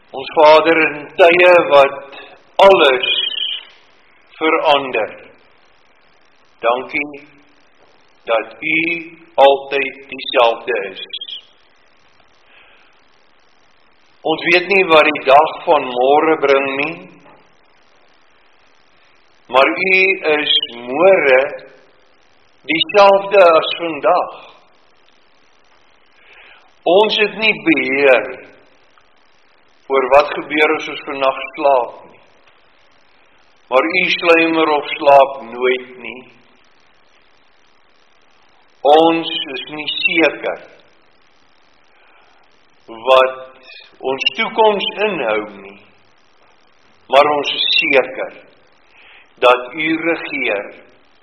Ons Vader, in tye wat alles verander, dankie dat U altyd dieselfde is. Ons weet nie wat die dag van môre bring nie, maar U is môre dieselfde as vandag. Ons het nie beheer oor wat gebeur as ons vannacht slaap nie. Maar U sluimer of slaap nooit nie. Ons is nie seker wat ons toekoms inhou nie. Maar ons is seker dat U regeer.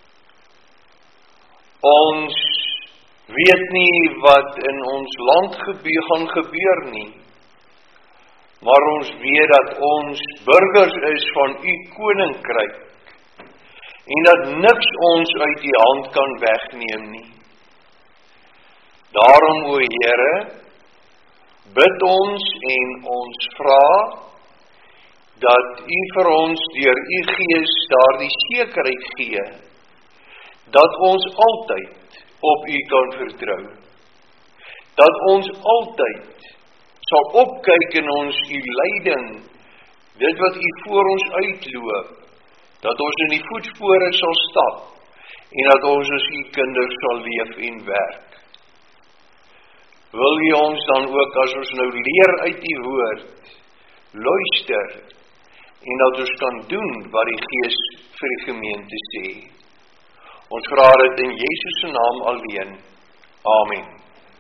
Ons weet nie wat in ons land gaan gebeur nie. Maar ons weet dat ons burgers is van U koninkryk en dat niks ons uit die hand kan wegneem nie. Daarom, o Here, bid ons en ons vra dat U vir ons deur U Gees daardie sekerheid gee dat ons altyd op U kan vertrou. Dat ons altyd sal opkyk in ons U leiding, dit wat U voor ons uitloop, dat ons in die voetspore sal stap, en dat ons as U kinders sal leef en werk. Wil U ons dan ook, as ons nou leer uit U woord, luister, en dat ons kan doen wat die Gees vir die gemeente sê. Ons vra dit in Jesus se naam alleen. Amen.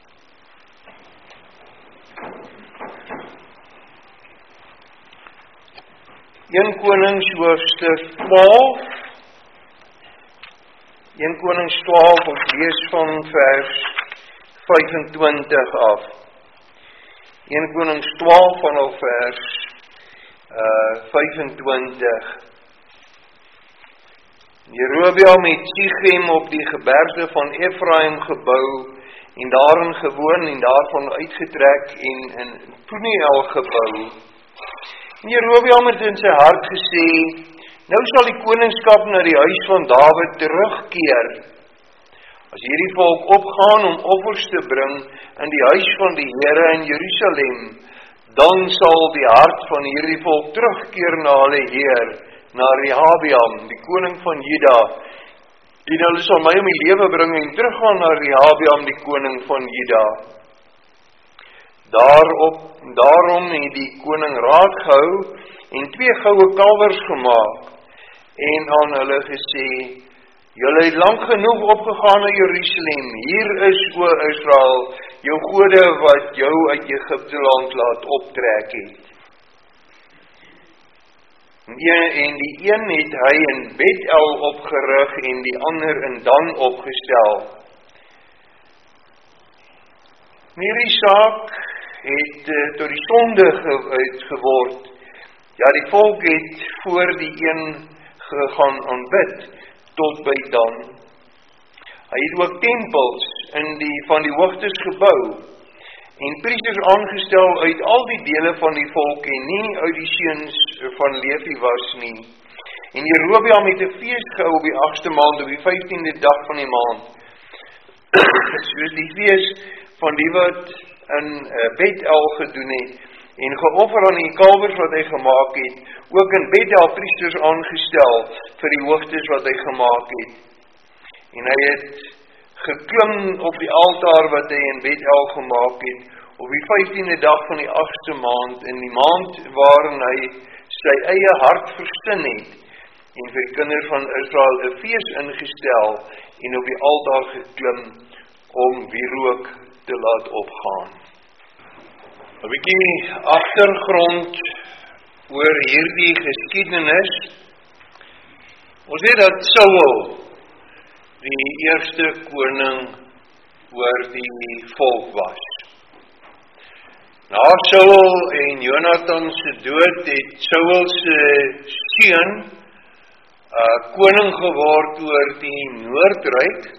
Een Konings hoofstuk 12. 1 Konings 12, ons lees van vers 25 af. 1 Konings 12 vanaf vers 25. Jerobeam het Sichem op die gebergte van Efraim gebou en daarin gewoon en daarvan uitgetrek en in Peniel gebou. En Jerobeam het in sy hart gesê, nou sal die koningskap na die huis van Dawid terugkeer. As hierdie volk opgaan om offers te bring in die huis van die Here in Jerusalem, dan sal die hart van hierdie volk terugkeer na hulle Heer, na Rehabeam, die koning van Juda, en hulle sal my om die lewe bring en teruggaan na Rehabeam, die koning van Juda. Daarom het die koning raad gehou en 2 goue kalwers gemaak en aan hulle gesê, julle het lang genoeg opgegaan na Jerusalem, hier is, o Israel, jou gode wat jou uit Egipte land laat optrek het. En die een het hy in Bethel opgerig en die ander in Dan opgestel. Hierdie saak het tot die sonde geword. Ja, die volk het voor die een gegaan aanbid, tot by Dan. Hy het ook tempels van die hoogtes gebou, en priesters aangestel uit al die dele van die volk, en nie uit die seuns van Levi was nie. En Jerobeam het 'n fees gehou op die 8ste maand, op die 15de dag van die maand. Soos die fees van die wat in Bethel gedoen het, en geoffer aan die kalwers wat hy gemaak het, ook in Bethel priesters aangestel vir die hoogtes wat hy gemaak het. En hy het geklim op die altaar wat hy in Bethel gemaak het, op die 15de dag van die 8ste maand, in die maand waarin hy sy eie hart versin het, en vir die kinders van Israel 'n fees ingestel, en op die altaar geklim, om wierook te laat opgaan. 'n bietjie agtergrond oor hierdie geskiedenis. Ons weet dat Saul die eerste koning oor die volk was. Na Saul en Jonathan se dood het Saul se seun koning geword oor die Noordryk,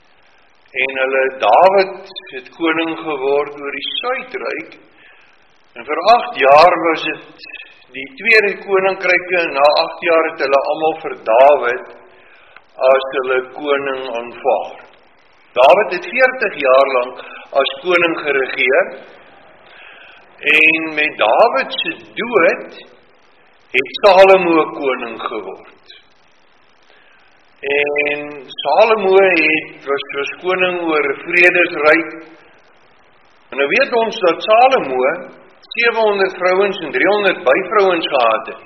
en hulle Dawid het koning geword oor die Suidryk, En vir 8 jaar was dit die tweede koninkryke, en na 8 jaar het hulle almal vir Dawid as hulle koning aanvaar. Dawid het 40 jaar lang as koning geregeer, en met Dawid se dood het Salomo koning geword. En Salomo was koning oor Vredesryk, en nou weet ons dat Salomo 700 vrouens en 300 byvrouens gehad het.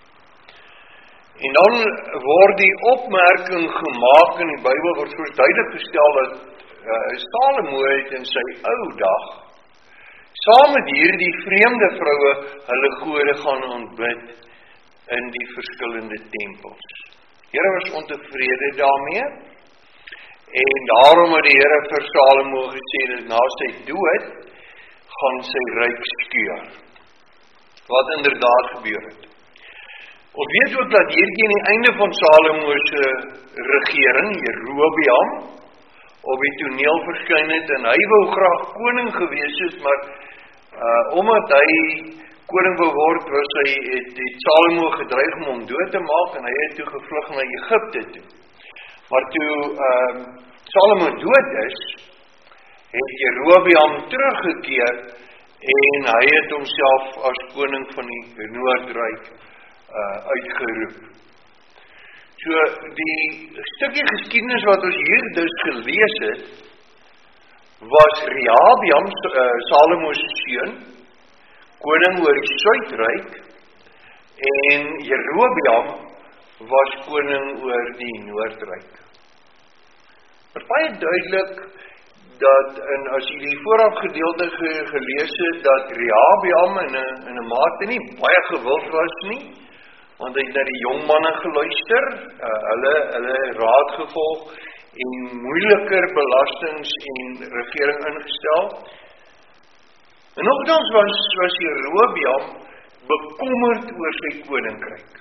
En dan word die opmerking gemaak in die Bybel, word soos duidelik gestel dat Salomo het in sy ou dag, saam met hierdie vreemde vroue, hulle gode gaan aanbid in die verskillende tempels. Here was ontevrede daarmee, en daarom het die Here vir Salomo gesê dat na sy dood gaan sy ryk skeur. Wat inderdaad gebeur het. Ons weet ook dat hier teen die einde van Salomo se regering, Jerobeam, op die toneel verskyn het, en hy wou graag koning gewees het, maar omdat hy koning wou word, het Salomo gedreig om hom dood te maak, en hy het toe gevlug na Egipte toe. Maar toe Salomo dood is, het Jerobeam teruggekeer, en hy het homself as koning van die Noordryk uitgeroep. So, die stukkie geskiedenis wat ons hier dus gelees het, was Rehabeam, Salomo se seun, koning oor die Suidryk, en Jerobeam was koning oor die Noordryk. Het is baie duidelik dat, en as jy die vooraf gedeelte gelees het, dat Rehabeam in 'n mate nie baie gewild was nie, want hy het na die jong manne geluister, hulle raad gevolg, en moeiliker belastings en regering ingestel. En nogtans was Jerobeam bekommerd oor sy koninkryk.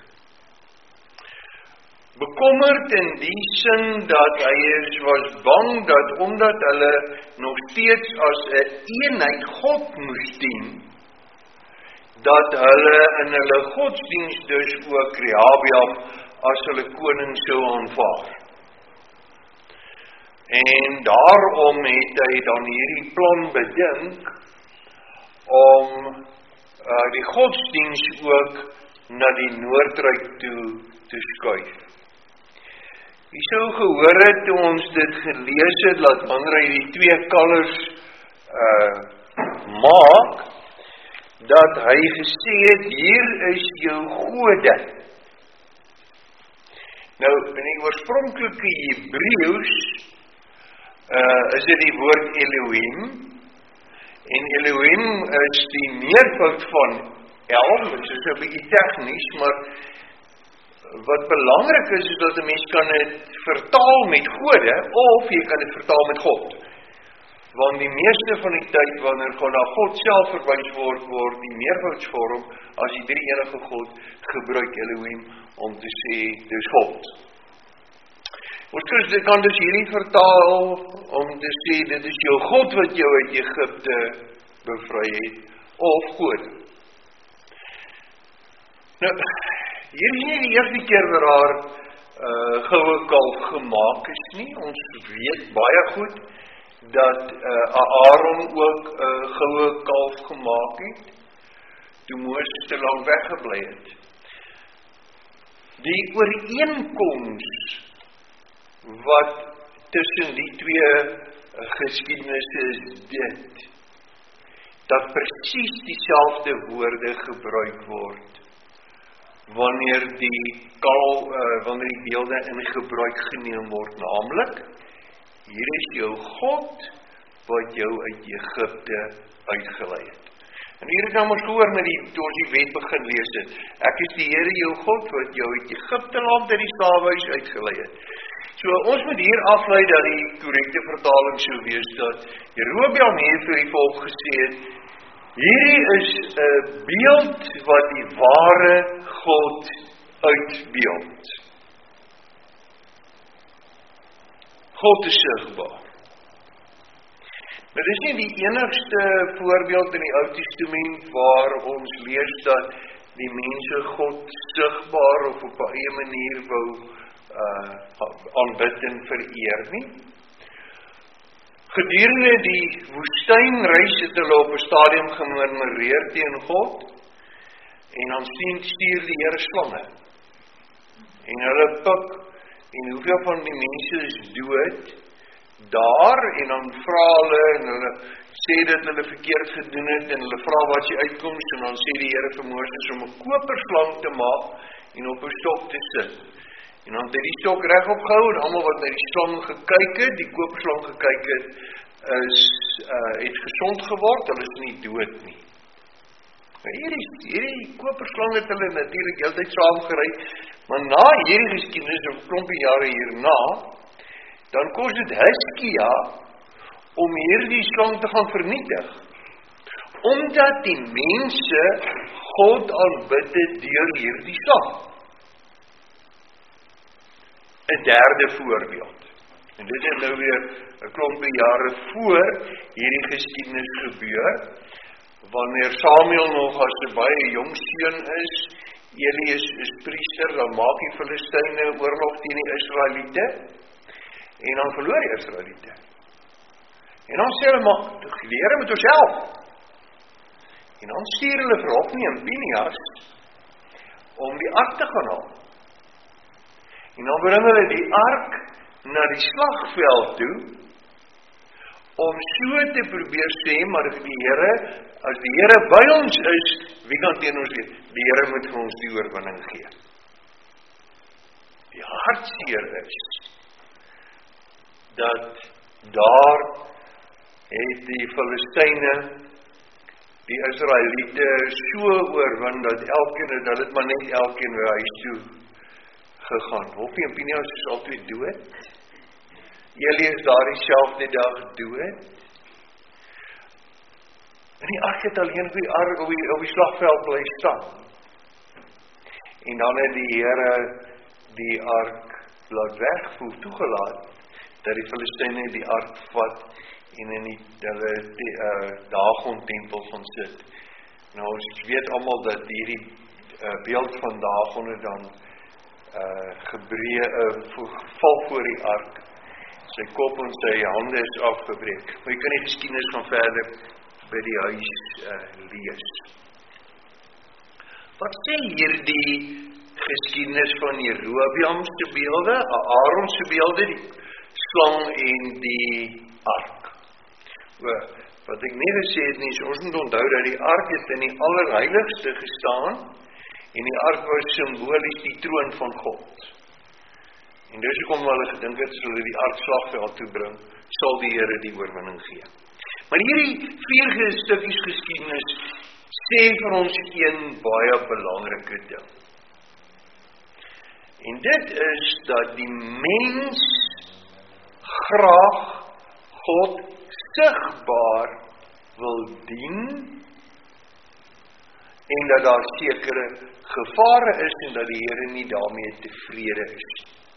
Bekommerd in die sin dat hy was bang dat omdat hulle nog steeds as 'n eenheid God moes dien, dat hulle in hulle godsdienst dus ook Rehabeam as hulle koning sou aanvaar. En daarom het hy dan hierdie plan bedink om die godsdienst ook na die Noordryk toe te skuif. Jy sou gehoor het toe ons dit gelees het, dat wanneer hy die 2 kalvers maak, dat hy gesê het, hier is jou gode. Nou, in die oorspronklike Hebreëus is dit die woord Elohim, en Elohim is die meervoud van El, dit is 'n bietjie tegnies, maar wat belangrik is dat 'n mens kan dit vertaal met gode, of jy kan dit vertaal met God. Want die meeste van die tyd, wanneer kon na God self verwys word die meervoudsvorm, as die drie enige God, gebruik Elohim om te sê, dis God. Ons kan dus hierdie vertaal, om te sê, dit is jou God wat jou uit Egipte bevry het, of God. Nou, hier is nie die eerste keer waar haar goue kalf gemaak is nie. Ons weet baie goed dat Aaron ook goue kalf gemaak het, toe Moses te lang weggebly het. Die ooreenkoms wat tussen die twee geskiedenisse is dit, dat presies dieselfde woorde gebruik word, wanneer die beelde in gebruik geneem word, naamlik, hier is jou God, wat jou uit Egipte uitgelei het. En hier het nou ons gehoor, toe ons die wet begin lees het, ek is die Here jou God, wat jou uit Egipte land uit die slawehuis uitgelei het. So, ons moet hier aflei dat die korrekte vertaling sou wees, dat Jerobeam hier vir die volk gesê het, hierdie is 'n beeld wat die ware God uitbeeld. God is sigbaar. Maar dit is nie die enigste voorbeeld in die Ou Testament waar ons lees dat die mense God sigbaar of op 'n eie manier wou aanbid en vereer nie. Gedurende die woestynreis het hulle op 'n stadium gemurmureer teen God en dan stuur die Here slange. En hulle pik, en hoeveel van die mense is dood daar, en dan vra hulle, en hulle sê dat hulle verkeerd gedoen het, en hulle vra wat die uitkoms, en dan sê die Here vir Moses om 'n koperslang te maak, en op 'n stok te sit. En dan het hy die stok reg opgehou, en almal wat na die slang gekyk het, die koperslang gekyk het, het gesond geword, hulle is nie dood nie. Hierdie koperslang het hulle natuurlik heeltyd saamgery, maar na hierdie geskiedenis, of klompie jare hierna, dan kos dit Hizkia om hierdie slang te gaan vernietig, omdat die mense God aanbid het deur hierdie slang. 'n derde voorbeeld, en dit het nou weer 'n klompie jare voor hierdie geskiedenis gebeur, wanneer Samuel nog as 'n baie jong seun is, Eli is priester, dan maak die Filistyne oorlog teen die Israeliete, en dan verloor die Israeliete. En dan sê hulle, maar die Here moet ons help. En dan stuur hulle vir Hofni en Pinias om die ark te gaan haal. En dan bring hulle die ark na die slagveld toe, om so te probeer sê, maar as die Here by ons is, wie kan teen ons wees? Die Here moet vir ons die oorwinning gee. Die hartseer is, dat daar het die Filistyne die Israeliete so oorwin, dat elkeen het, hulle het maar net elkeen weer huis toe gegaan. Hofni en Pinias is altyd dood. Eli is daar dieselfde dag dood. En die ark het alleen op die slagveld bly staan. En dan het die Here die ark laat wegvoer, toegelaat, dat die Filistyne die ark vat en in hulle Dagon tempel gaan sit. Nou, ons weet almal dat hierdie beeld van Dagon het dan val voor die ark. Sy kop en sy hande is afgebreek. Maar jy kan die geskiedenis van verder by die huis lees. Wat sê hierdie geskiedenis van Jerobeam se beelde, Aaron se beelde, die slang en die ark? Wat ek nie gesê het nie, ons moet onthou dat die ark het in die allerheiligste gestaan, en die ark was simbolies die troon van God. En dus kom hulle gedink het, as hulle die ark slagveld toebring, sal die Here die oorwinning gee. Maar hierdie 4 stukkies geskiedenis sê vir ons een baie belangrike ding. En dit is dat die mens graag God sigbaar wil dien, en dat daar sekere gevare is, en dat die Here nie daarmee tevrede is.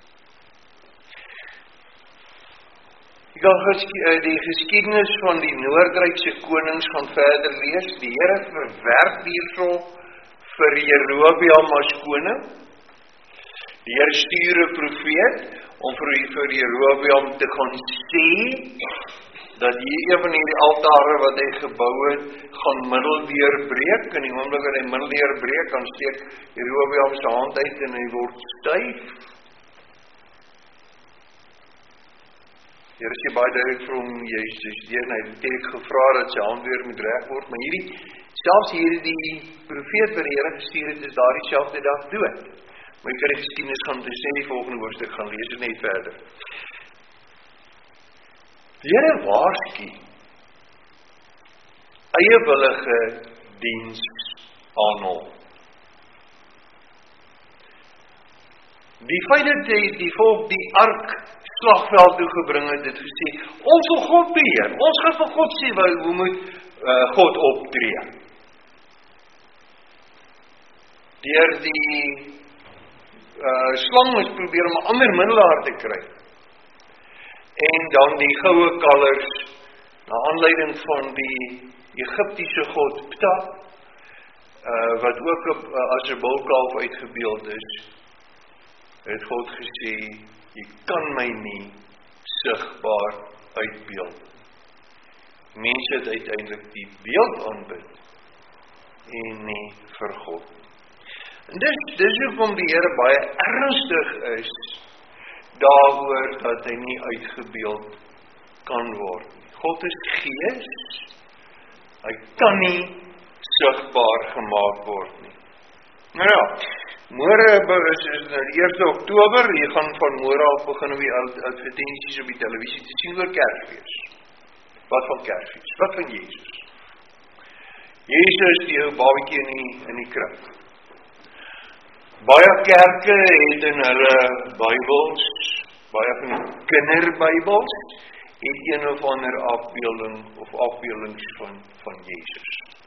Jy kan die geskiedenis van die Noordrykse konings gaan verder lees. Die Here verwerp hierso vir Jerobeam as koning. Die Here stuur 'n profeet om vir Jerobeam te gaan sê dat een van hierdie altare wat hy gebou het, gaan middeldeur breek. En die oomblik wat hy middeldeur breek, dan steek Jerobeam se hand uit en hy word styf. Die Here sê baie duidelik vir hom, hy het gevra dat sy hand weer moet reg word, maar selfs hierdie profeet wat die Here gestuur het, is daardie selfde dag dood. Maar jy kan die geskiedenis gaan sê in die volgende hoofstuk gaan lees dit net verder. Die Here waarsku eiewillige diens aan hom. Die feit dat die volk die ark slagveld toe gebring het gesê, ons wil God beheer, ons gaan vir God sê, hoe moet God optree. Deur die slang is probeer om 'n ander middelaar te kry. En dan die goue kalvers na aanleiding van die Egiptiese god Ptah, wat ook as 'n bulkalf uitgebeeld is, het God gesê, jy kan my nie sigbaar uitbeeld. Mense het uiteindelik die beeld aanbid en nie vir God. En dis hoekom die Here baie ernstig is daaroor dat hy nie uitgebeeld kan word. God is gees, hy kan nie sigbaar gemaak word nie. Nou ja, môre is die 1 Oktober, jy gaan van môre af begin om die advertensies op die televisie te sien oor Kersfees. Wat van Kersfees? Wat van Jezus? Jezus die ou babietjie in die krib. Baie kerke het in hulle Bybels, baie van die kinderbybels, het een of ander afbeelding of afbeeldings van Jezus.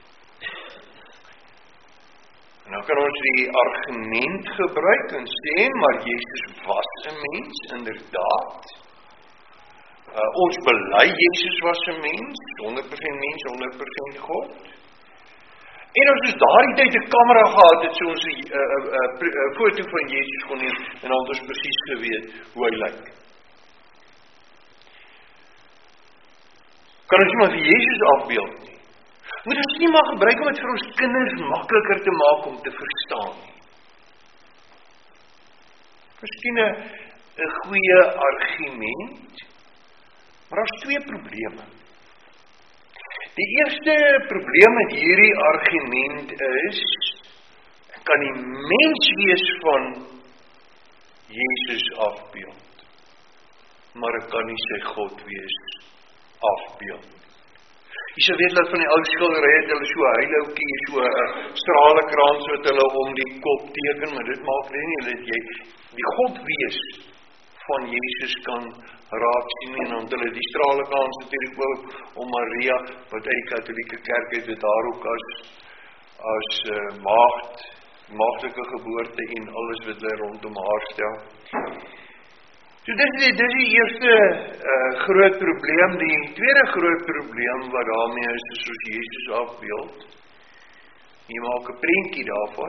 En dan kan ons die argument gebruik en sê, maar Jezus was 'n mens, inderdaad. Ons bely Jezus was 'n mens, 100% mens, 100% God. En as ons daardie tyd 'n kamera gehad het, so ons 'n foto van Jezus kon neem, en dan het ons presies geweet hoe hy lyk. Kan ons nie maar vir Jezus afbeeld nie. Moet ons nie maar gebruik om het vir ons kinders makliker te maak om te verstaan nie. Miskien 'n goeie argument, maar daar is 2 probleme. Die eerste probleem met hierdie argument is, kan die menswees van Jezus afbeeld, maar ek kan nie sy God wees afbeeld. Jy sal weet dat van die ou skilderye het hulle so 'n heiloukie, so 'n stralekrans wat hulle om die kop teken, maar dit maak nie, dat jy die God wees van Jezus kan raak sien, en dan hulle die stralekrans natuurlijk ook om Maria, wat uit die katholieke kerk het, dit daar ook as maagdelike geboorte en alles wat hulle rondom haar stel. So dis die eerste groot probleem. Die tweede groot probleem wat daarmee is soos Jezus afbeeld. Jy maak 'n prentjie daarvan.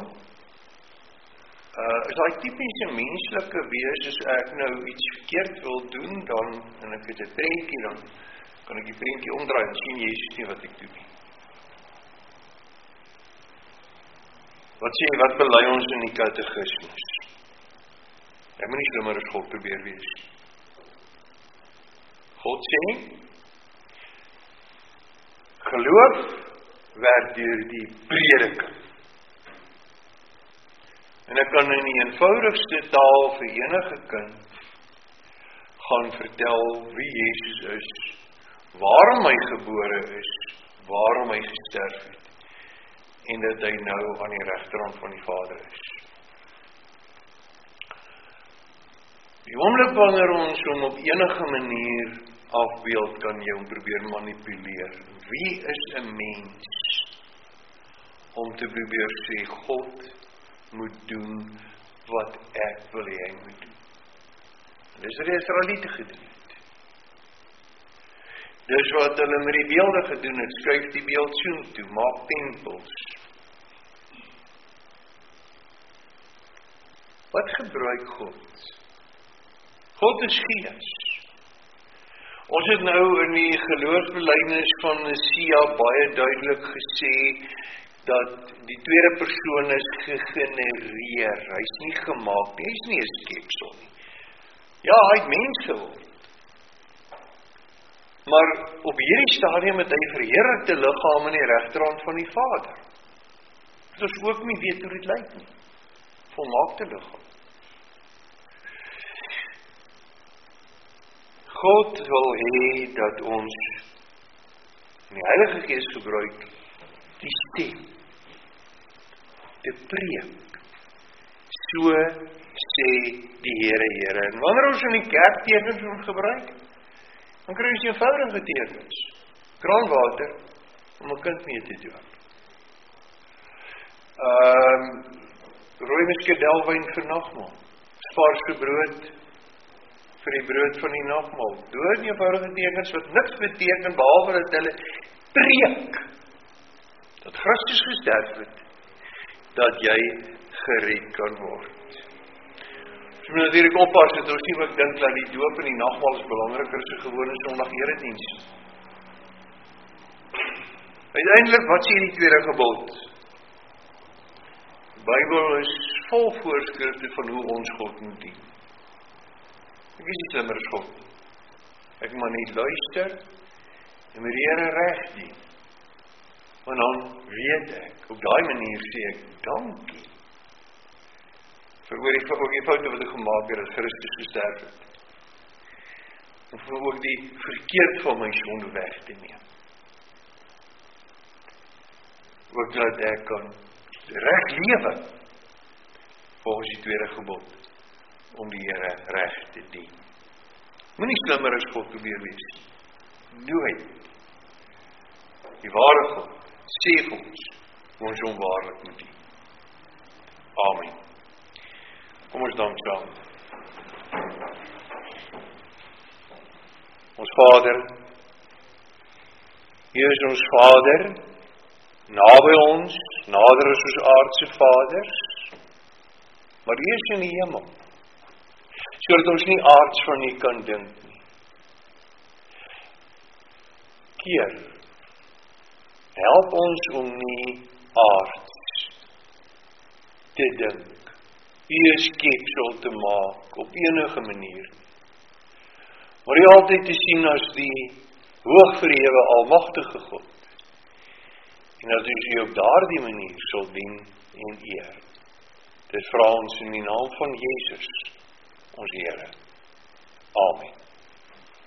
Is daai tipiese menslike wees, as ek nou iets verkeerd wil doen, en ek het 'n prentjie, dan kan ek die prentjie omdraai en sien Jezus nie wat ek doen nie. Wat bely ons in die katekismus? Ek moet nie slimmer as God probeer wees. God sê, geloof werd deur die prediking. En ek kan in die eenvoudigste taal vir enige kind gaan vertel wie Jezus is, waarom hy gebore is, waarom hy gesterf het, en dat hy nou aan die regterhand van die Vader is. Die oomblik wanneer ons hom op enige manier afbeeld, kan jy hom probeer manipuleer. Wie is 'n mens om te probeer sê, God moet doen wat ek wil hê hy moet doen? Dis wat die Israeliete gedoen het. Dis wat hulle met die beelde gedoen het, skuif die beeld soontoe, maak tempels. Wat gebruik God? God is gees. Ons het nou in die geloofsbelijdenis van Sia baie duidelik gesê, dat die tweede persoon is gegenereer. Hy is nie gemaak nie, hy is nie 'n skepsel nie. Ja, hy het mens geword. Maar op hierdie stadium het hy verheerlikte liggaam in die regterhand van die Vader. Dat ons ook nie weet hoe dit lyk nie. Volmaakte liggaam. God wil hê dat ons die Heilige Gees gebruik, die stem, te preek. So sê die Here. En wanneer ons in die kerk tekens gebruik, dan kry ons eenvoudige tekens. Kraanwater, om 'n kind mee te doen. Rooi muscadelwyn vir nagmaal. Vaarse brood vir die brood van die nagmaal. Dood eenvoudige tekens wat niks beteken, behalwe dat hulle preek, dat Christus gesterf het, dat jy gered kan word. Ons moet natuurlijk oppas, dat ons nie ook dink dat die doop en die nagmaal is belangriker as 'n gewone Sondag erediens. Uiteindelik, wat sê die tweede gebod? Die Bybel is vol voorskrifte van hoe ons God moet dien. Ek is nie slimmer as God. Ek moet net luister en met die Here reg dien. Want dan weet ek, op daai manier sê ek, dankie. Vir ook die foute wat ek gemaak het, dat Christus gesterf het. En vir ook die verkeerd van my sonde weg te neem. Ook dat ek kan reg lewe, volgens die tweede gebod, om die Here reg te dien. Moenie slimmer as God probeer wees. Nooit. Die ware God sê vir ons, hoe ons hom waarlik moet dien. Amen. Kom ons dank saam. Ons Vader, U is ons Vader, naby ons, nader as ons aardse vaders, maar U is in die hemel, sodat ons nie aards van U kan dink nie. Keer, help ons om nie aards te dink, U skepsel te maak op enige manier, maar U altyd te sien as die hoogverhewe almagtige God, en dat ons U op daardie manier sal dien en eer. Dit vra ons in die naam van Jesus, ons Here. Amen.